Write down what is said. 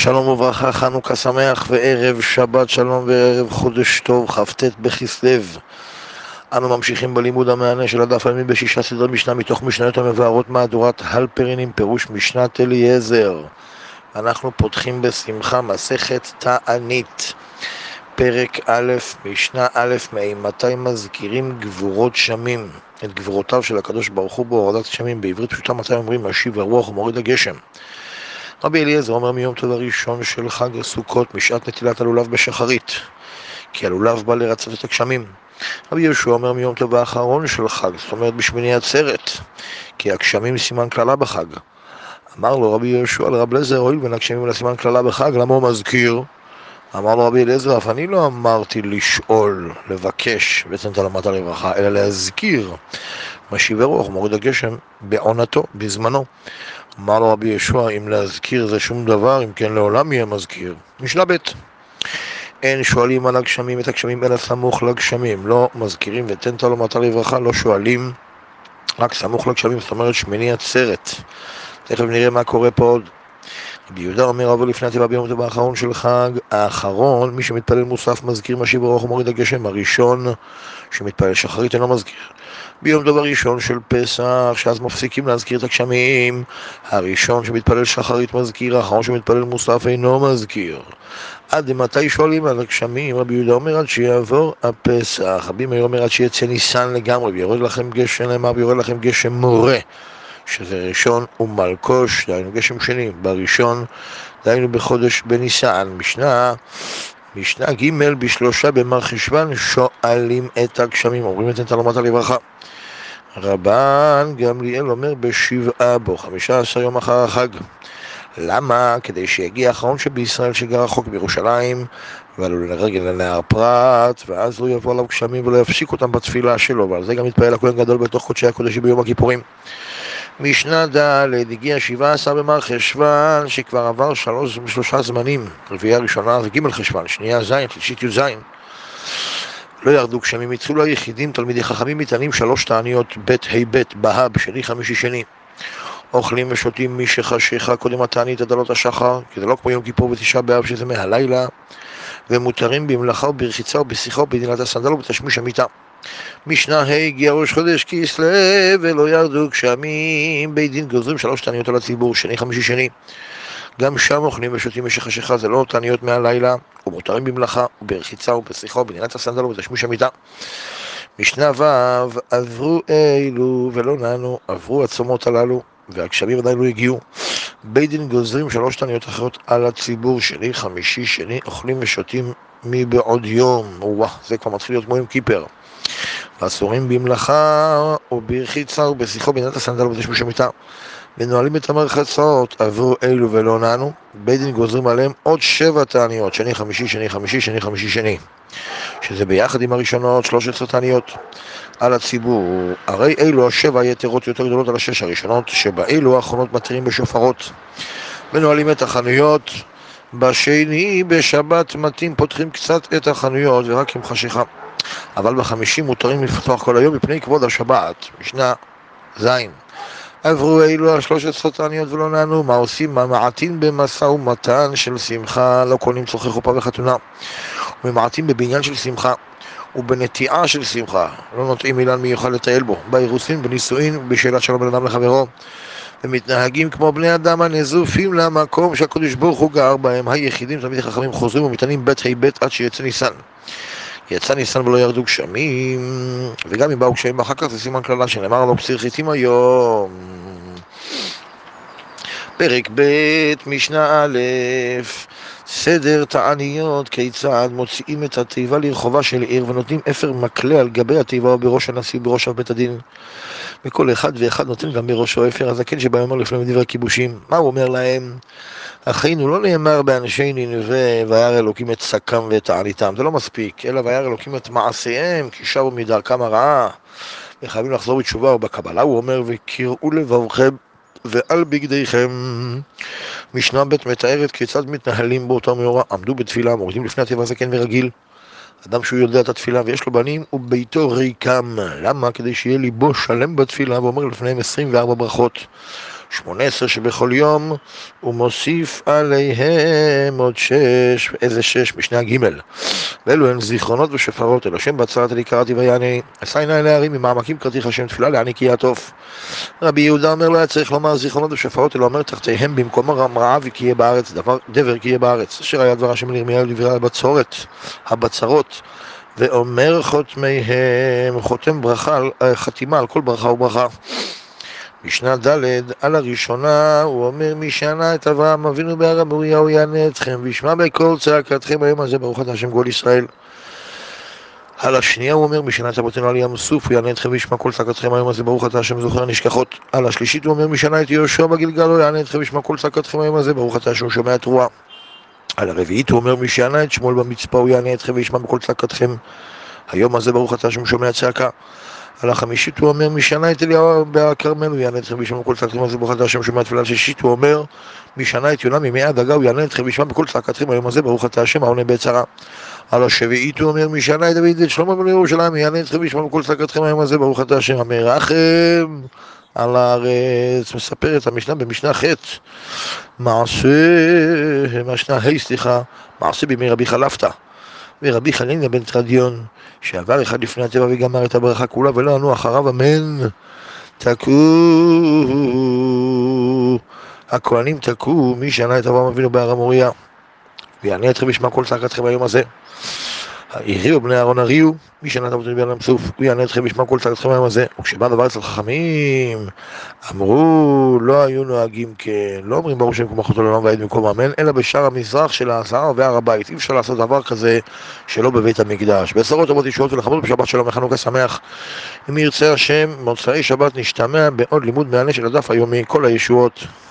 שלום וברכה, חנוכה שמח וערב שבת שלום וערב חודש טוב, כ"ט בכסלו. אנו ממשיכים בלימוד המענה של הדף היומי בשישה סדרי משנה מתוך משניות המבארות מהדורת הלפרין עם פירוש משנת אליעזר. אנחנו פותחים בשמחה מסכת תענית, פרק א', משנה א', מאימתי מזכירים גבורות שמים, את גבורותיו של הקדוש ברוך הוא בהורדת שמים. בעברית פשוטה מתי אומרים משיב הרוח ומוריד הגשם. רבי אליעזר אומר מיום טוב הראשון של חג הסוכות, משעת נטילת הלולב בשחרית, כי הלולב בא לרצות את הגשמים. רבי יהושע אומר מיום טוב האחרון של חג, זאת אומרת בשמיני עצרת, כי הגשמים סימן כללה בחג. אמר לו רבי יהושע לרב אליעזר, הואיל בין הגשמים לסימן כללה בחג, למה הוא מזכיר? אמר לו רבי אליעזר, אף אני לא אמרתי לשאול, לבקש, בעצם תלמדת לברכה, אלא להזכיר. משיב הרוח ומוריד הגשם בעונתו, בזמנו. אמר לו רבי יהושע, אם להזכיר זה שום דבר, אם כן לעולם יהיה מזכיר. משנה ב', אין שואלים על הגשמים את הגשמים אלא סמוך לגשמים, לא מזכירים ותן תלמדת לברכה, לא שואלים, רק סמוך לגשמים, זאת אומרת שמיני עצרת. תכף נראה מה קורה פה עוד. רבי יהודה אומר, אבל לפני התיבה ביום טוב האחרון של חג האחרון, מי שמתפלל מוסף מזכיר משיב הרוח ומוריד הגשם. הראשון שמתפלל שחרית אינו מזכיר. ביום טוב הראשון של פסח, שאז מפסיקים להזכיר את הגשמים, הראשון שמתפלל שחרית מזכיר, האחרון שמתפלל מוסף אינו מזכיר. עד מתי שואלים על הגשמים? רבי יהודה אומר עד שיעבור הפסח. רבי מאיר אומר עד שיצא ניסן לגמרי, ויורד לכם גשם, נאמר ויורד לכם גשם מורה, שזה ראשון ומלקוש, דהיינו גשם שני בראשון, דהיינו בחודש בניסן. משנה ג' בשלושה במר חשוון שואלים את הגשמים, אומרים את תלמדת לברכה. רבן גמליאל אומר בשבעה בו, 15 יום אחר החג. למה? כדי שיגיע האחרון שבישראל שגר רחוק בירושלים, ועלו לרגל לנהר פרת, ואז לא יבוא עליו גשמים ולא יפסיק אותם בתפילה שלו, ועל זה גם מתפעל הכהן גדול בתוך קודשי הקודשים ביום הכיפורים. משנה ד' הגיע 17 במר חשוון, שכבר עבר שלושה זמנים, רביעי ראשונה זה ג' חשוון, שנייה ז', שלישית י' ז'. לא ירדו גשמים, התחילו היחידים, תלמידי חכמים מטענים 3 תעניות, ב' ה' ב' בהב, שני חמישי שני. אוכלים ושותים מי שחשיכה קודם התענית עד עלות השחר, כי זה לא כמו יום כיפור ותשעה באב שזה מהלילה, ומותרים במלאכה וברחיצה ובשיחה ובנעילת הסנדל ובתשמיש המיטה. משנה ה' הגיע ראש חודש כסלו ולא ירדו גשמים, בית דין גוזרים 3 תעניות על הציבור, שני חמישי שני. גם שם אוכלים ושותים מי שחשיכה, זה לא תעניות מהלילה, ומותרים במלאכה וברחיצה ובשיחה ובנעילת הסנדל ובתשמיש המיטה. משנה ו' עברו אלו ולא נענו, עברו הצומות הללו והגשמים עדיין לא הגיעו, בית דין גוזרים 3 תעניות אחרות על הציבור, שני חמישי שני, אוכלים ושותים מבעוד יום. זה כבר מתחיל להיות כמו יום כיפר. ואסורים במלאכה וברחיצה ובשיחה ובנעילת הסנדל ובתשמיש המיטה, ונועלים את המרחצות. עברו אלו ולא נענו, בית דין גוזרים עליהם עוד 7 תעניות, שני חמישי שני חמישי שני חמישי שני, שזה ביחד עם הראשונות 13 תעניות על הציבור. הרי אלו 7 היתרות יותר גדולות על 6 הראשונות, שבאלו האחרונות מתירים בשופרות, ונועלים את החנויות. בשני בשבת מתים פותחים קצת את החנויות ורק עם חשיכה, אבל ב50 מותרים לפתוח כל היום מפני כבוד השבת. משנה ז' עברו אלו 13 תעניות ולא נענו, מה עושים? ממעטים במשא ומתן של שמחה, לא קונים צורכי חופה וחתונה, וממעטים בבניין של שמחה ובנטיעה של שמחה, לא נוטעים אילן מי יוכל לטייל בו, באירוסין, בנישואין, בשאלת שלום בן אדם לחברו, ומתנהגים כמו בני אדם הנזופים למקום שהקדוש ברוך הוא גר בהם. היחידים תלמידי חכמים חוזרים ומתענים ב' ה' ב' עד שיצא ניסן. יצא ניסן ולא ירדו גשמים, וגם אם באו גשמים אחר כך זה סימן כללה שנאמר לו פסיר חיטים היום. פרק ב' משנה א', סדר תעניות, כיצד מוציאים את התיבה לרחובה של עיר ונותנים אפר מקלה על גבי התיבה או בראש הנשיא בראש בית הדין, וכל אחד ואחד נותן גם בראשו אפר. הזקן שבא אומר לפני דברי כיבושים, מה הוא אומר להם? אחינו, לא נאמר באנשי נינווה וירא אלוקים את שקם ואת תעניתם, זה לא מספיק, אלא וירא אלוקים את מעשיהם כי שבו מדרכם הרעה וחייבים לחזור בתשובה. ובקבלה הוא אומר וקראו לבבכם ועל בגדיכם. משנה ב' מתארת כיצד מתנהלים באותו מאורע. עמדו בתפילה, מורידים לפני התיבה זקן ורגיל, אדם שהוא יודע את התפילה ויש לו בנים וביתו ריקם. למה? כדי שיהיה ליבו שלם בתפילה, ואומר לפניהם 24 ברכות, 18 שבכל יום, ומוסיף עליהם עוד 6, איזה 6? משנה ג' ואלו הן זיכרונות ושפרות, אל השם בעצרת לי קראתי ויעני, עשיינה אלה הרים ממעמקים קראתיך השם תפילה לעני כי יעטוף. רבי יהודה אומר לא היה צריך לומר זיכרונות ושפרות, אלא אומר תחתיהם במקום רעב כי יהיה בארץ, דבר כי יהיה בארץ, אשר היה דבר השם לירמיהו דברי הבצרות, ואומר חותמיהם, חותם ברכה, חתימה על כל ברכה וברכה. משנה ד' על הראשונה הוא אומר מי שענה את אברהם אבינו בהר המוריה הוא יענה אתכם וישמע בקול צעקתכם היום הזה ברוך אתה השם גואל ישראל. על השנייה הוא אומר מי שענה את אבותינו על ים סוף הוא יענה אתכם וישמע קול צעקתכם היום הזה ברוך אתה השם זוכר הנשכחות. על השלישית הוא אומר מי שענה את יהושע בגלגל הוא יענה אתכם וישמע קול צעקתכם היום הזה ברוך אתה השם שומע תרועה. על הרביעית הוא אומר מי שענה את שמואל במצפה הוא יענה אתכם וישמע בקול צעקתכם היום הזה ברוך אתה השם שומע צעקה. על החמישית הוא אומר מי שענה את אליהו בכרמל הוא יענה אתכם וישמע בקול צעקתכם הזה ברוך אתה השם שומע תפילה. על השישית הוא אומר מי שענה את יונה ממי הדגה הוא יענה אתכם וישמע בקול צעקתכם היום הזה ברוך אתה השם העונה בעת צרה. על השביעית הוא אומר מי שענה את דוד את שלמה בן ירושלים הוא יענה אתכם וישמע בקול צעקתכם היום הזה ברוך אתה השם המרחם על הארץ. מספרת המשנה במשנה ח' מעשה בימי רבי חלפתא ורבי חנינא בן תרדיון שעבר אחד לפני הטבע וגמר את הברכה כולה ולא ענו אחריו אמן. תקעו הכהנים תקעו מי שענה את אברהם אבינו בהר המוריה ויענה אתכם וישמע קול צעקתכם היום הזה. הריעו בני אהרון הריעו מי שענה את אבותינו בהר ים סוף הוא יענה אתכם וישמע קול צעקתכם היום הזה. וכשבא דבר אצל חכמים אמרו לא היו נוהגים כן, לא אומרים ברוך שם במקום אחותו לעולם ועד במקום אמן אלא בשער המזרח של ההר והר הבית. אי אפשר לעשות דבר כזה שלא בבית המקדש. בשורות טובות ישועות ולחמות בשבת שלום וחנוכה שמח. אם ירצה השם מוצאי שבת נשתמע בעוד לימוד מענה של הדף היומי כל הישועות.